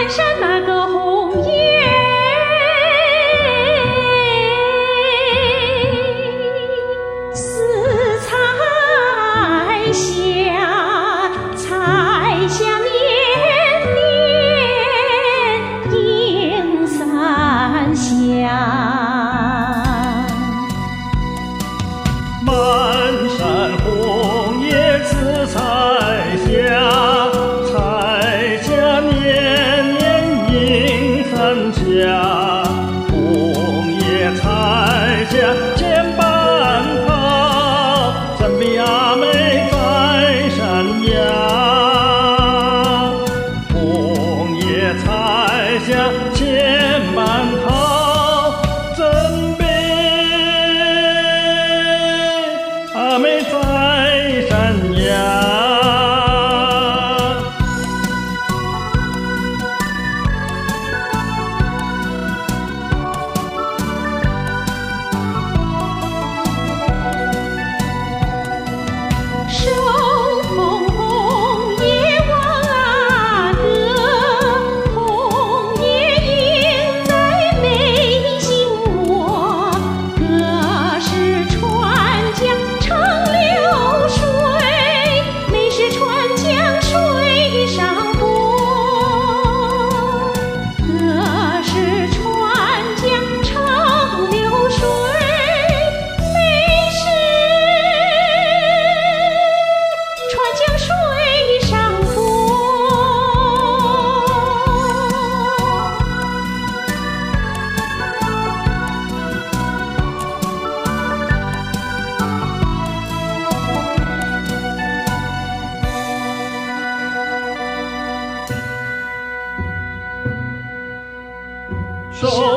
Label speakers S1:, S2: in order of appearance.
S1: 山那个红叶，似彩霞，彩霞年年映三湘。
S2: 满山红叶似彩霞，彩霞年年映三峡。红叶彩霞千般好，怎比阿妹在山崖？红叶彩霞千般好，怎比阿妹在山崖？
S1: 手捧红叶望阿哥，红叶映在眉心窝。哥是川江长流水，妹是川江水上波。哥是川江长流水，妹是川江水上波。
S2: 手